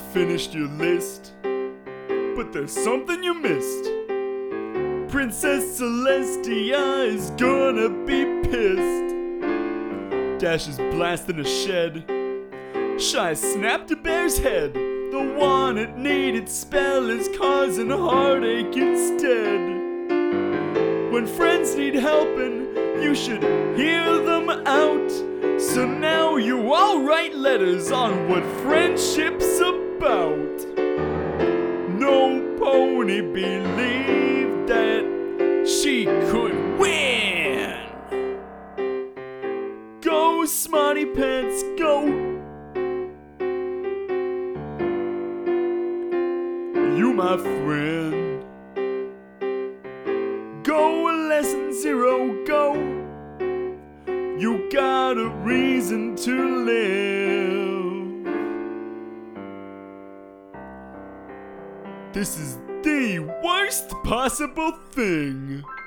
finished your list, but there's something you missed. Princess Celestia is gonna be pissed. Dash is blasting a shed. Shy snapped a bear's head. The one it needed spell is causing heartache instead. When friends need helping, you should hear them out. So now you all write letters on what friendship's about. No pony believed that she could win. Go, Smarty Pants, go. You my friend. Go, lesson 0, go. You got a reason to live. This is the worst possible thing.